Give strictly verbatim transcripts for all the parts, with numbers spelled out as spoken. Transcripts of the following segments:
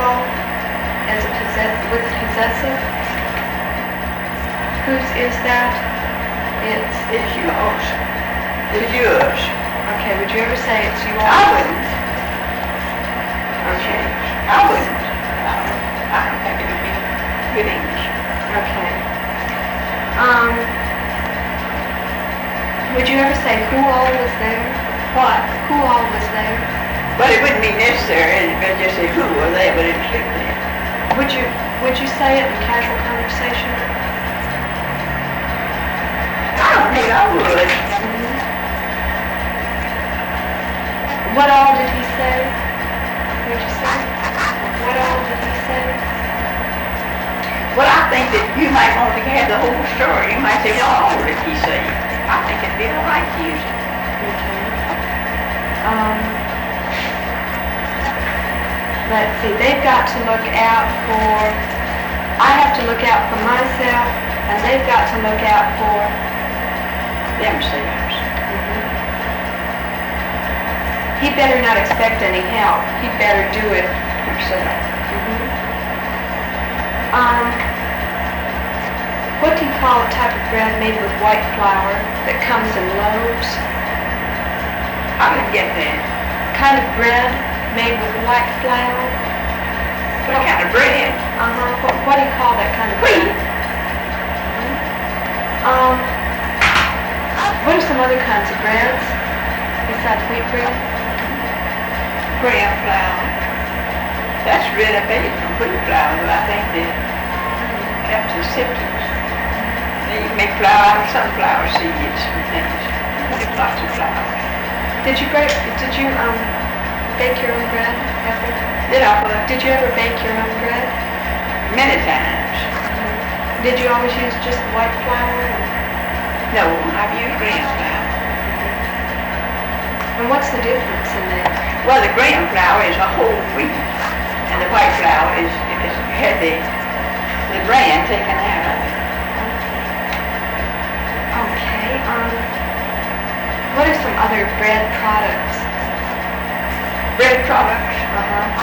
all as a possess with a possessive? Whose is that? It's It's yours. It's yours. okay. Would you ever say it's you I all? wouldn't. Okay. I wouldn't. I don't, I don't think it would be good English. Okay. Um. Would you ever say who all was there? What? Who all was there? But it wouldn't be necessary if I just say who or they, but it's stick there. Would you Would you say it in casual conversation? I don't think I would. What all did he say? Would you say? What all did he say? Well, I think that you might want to have the whole story. You might say, well, all did he say? I think it'd be all right to use it. Okay. Um, let's see, they've got to look out for, I have to look out for myself, and they've got to look out for Themselves. He better not expect any help. He better do it. Himself. Um, what do you call a type of bread made with white flour that comes in loaves? I didn't get that. Kind of bread made with white flour? What kind of bread? Uh-huh. What, what do you call that kind of Wheat. bread? Um, what are some other kinds of breads besides wheat bread? Graham flour. That's really made from wheat flour, but I think the contraceptives. They make flour out of sunflower seeds and things. Make lots of flour. Did you break, did you um bake your own bread ever? Did I put Did you ever bake your own bread? many times? Did you always use just white flour? No, I've used graham flour. And what's the difference in that? Well, the graham flour is a whole wheat, and the white flour is, is had the the bran taken out of it. Okay. Um, what are some other bread products? Bread products, Uh-huh.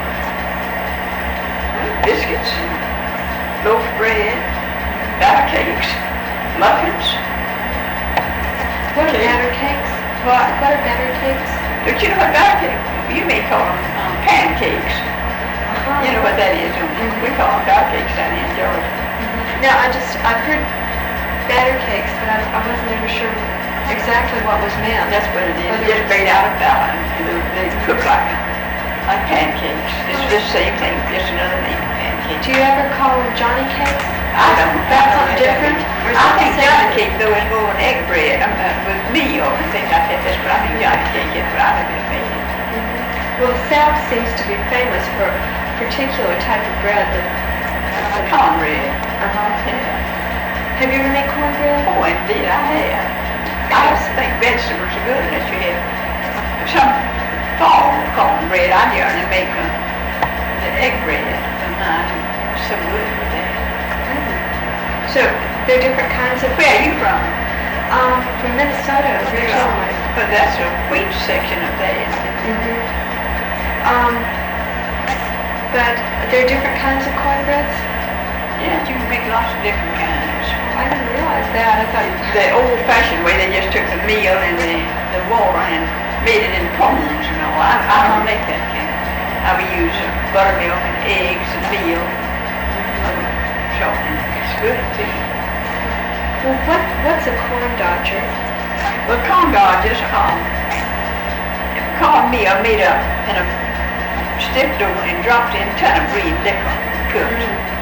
biscuits, loaf bread, batter cakes, muffins. What are Okay. batter cakes? What? What are batter cakes? Don't you know what batter cake? You may call them um, pancakes. Uh-huh. You know what that is, don't you? We call them batter cakes down here in Georgia. Now, I just, I've heard batter cakes, but I, I wasn't ever sure exactly what was meant. That's what it is. Whether Just it's- made out of flour. and They, they cook like like pancakes. It's the same thing, just another name of pancakes. Do you ever call them Johnny cakes? I don't. That's I don't something know. different? Or is I that the think same? Johnny cake though is more an egg bread. I'm uh, with meal and things like that. That's what I think Johnny cake is. But I think it's made. Well, the South seems to be famous for a particular type of bread that... Cornbread. Uh-huh. Yeah. Have you ever made cornbread? Oh, indeed, I have. I just think vegetables are good unless you have some fall cornbread. I generally make them the egg bread sometimes. It's so good with that. So, there are different kinds of... Where are you from? Um, from Minnesota originally. But that's a wheat section of that. Mm-hmm. Um, but there are different kinds of cornbreads? Yeah, you can make lots of different kinds. I didn't realize that. I thought... The old-fashioned way, they just took the meal and the, the water and made it in pones and all. I, I don't make that kind. I would use uh, buttermilk and eggs and meal. So, it's good too. Well, what, what's a corn dodger? Well, corn dodgers are cornmeal made up in a stiff dough and dropped in a ton of green liquor, cooked.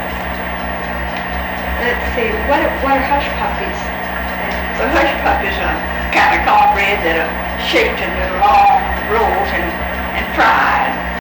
Let's see, what are, what are hush puppies? The hush puppies are kind of cornbread that are shaped into long rolls and, and fried.